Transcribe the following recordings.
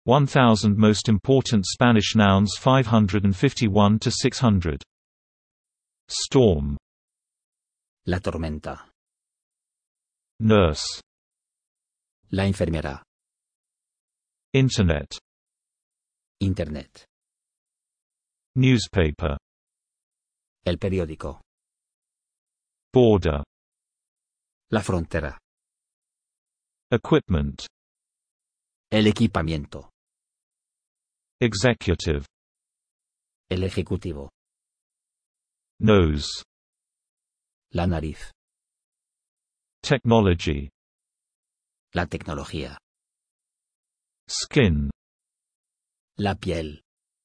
1000 Most Important Spanish Nouns 551 to 600. Storm. La tormenta. Nurse. La enfermera. Internet. Internet. Newspaper. El periódico. Border. La frontera. Equipment. El equipamiento. Executive. El ejecutivo. Nose. La nariz. Technology. La tecnología. Skin. La piel.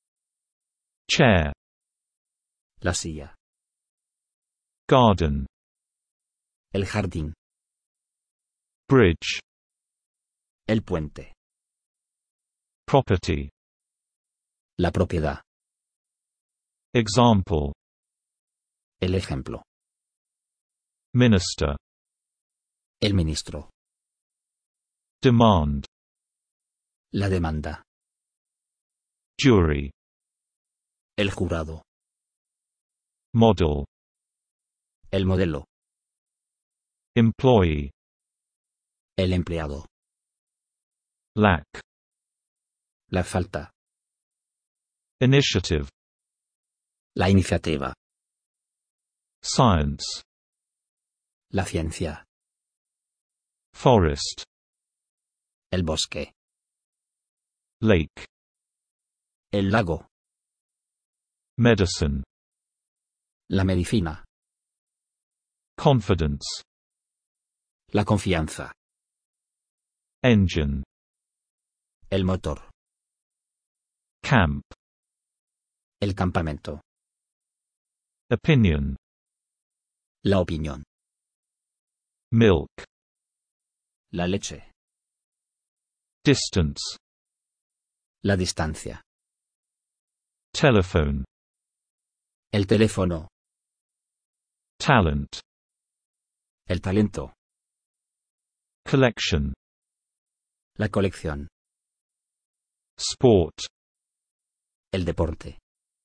Chair. La silla. Garden. El jardín. Bridge. El puente. Property. La propiedad. Example. El ejemplo. Minister. El ministro. Demand. La demanda. Jury. El jurado. Model. El modelo. Employee. El empleado. Lack. La falta. Initiative. La iniciativa. Science. La ciencia. Forest. El bosque. Lake. El lago. Medicine. La medicina. Confidence. La confianza. Engine. El motor. Camp. El campamento. Opinion. La opinión. Milk. La leche. Distance. La distancia. Telephone. El teléfono. Talent. El talento. Collection. La colección. Sport. El deporte.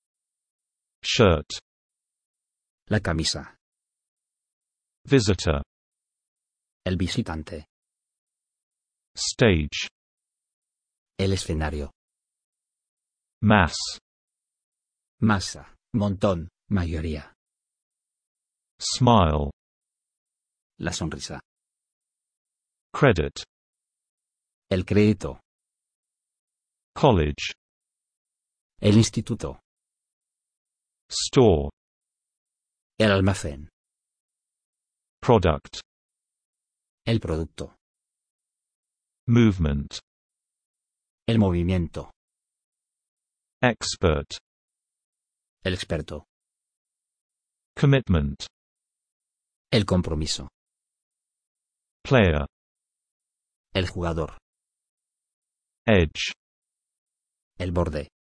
Shirt. La camisa. Visitor. El visitante. Stage. El escenario. Mass. Masa. Montón. Mayoría. Smile. La sonrisa. Credit. El crédito. College. El instituto. Store. El almacén. Product. El producto. Movement. El movimiento. Expert. El experto. Commitment. El compromiso. Player. El jugador. Edge. El borde.